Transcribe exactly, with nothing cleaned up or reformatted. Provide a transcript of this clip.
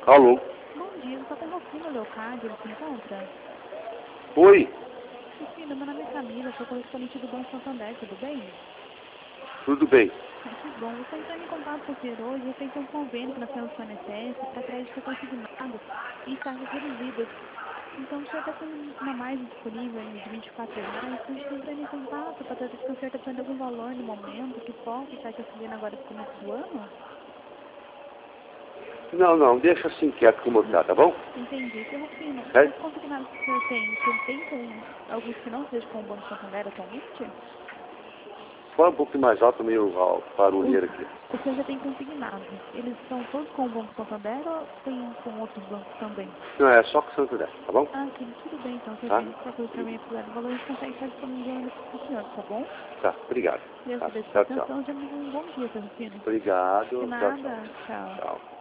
Alô? Bom dia, eu só com Rufino Leocádio, ele se encontra? Oi? Rufino, meu nome é Camila, sou correspondente do Banco Santander, tudo bem? Tudo bem. Ah, que bom, eu estou entrando em contato com o senhor hoje, feito um convênio que nós temos com a I N S S para crédito consignado e taxas reduzidas. Então o senhor está com uma margem disponível aí de vinte e quatro reais, então a gente está entrando em contato para saber se o senhor está precisando de algum valor no momento que possa estar te auxiliando agora no começo do ano? Não, não, deixa assim quieto como tá, tá bom? Entendi. Seu Rufino, É? os consignados que o senhor tem, tem, tem com alguns que não sejam com o Banco Santander atualmente? Fala um pouquinho mais alto, meio ó, Os, barulheiro aqui. o senhor já tem consignados. Eles são todos com o Banco Santander ou tem com outros bancos também? Não, é só com Santo André, tá bom? Ah, sim, tudo bem então, seu Tá? Rufino. Qualquer coisa que o senhor venha precisar do valor, a gente consegue estar disponibilizando para o senhor, tá bom? Tá, obrigado. Eu Tá, agradeço a sua tchau, tchau. atenção. Já me dê um bom dia, seu Rufino. Obrigado, De tchau, tchau. nada. Tchau. Tchau.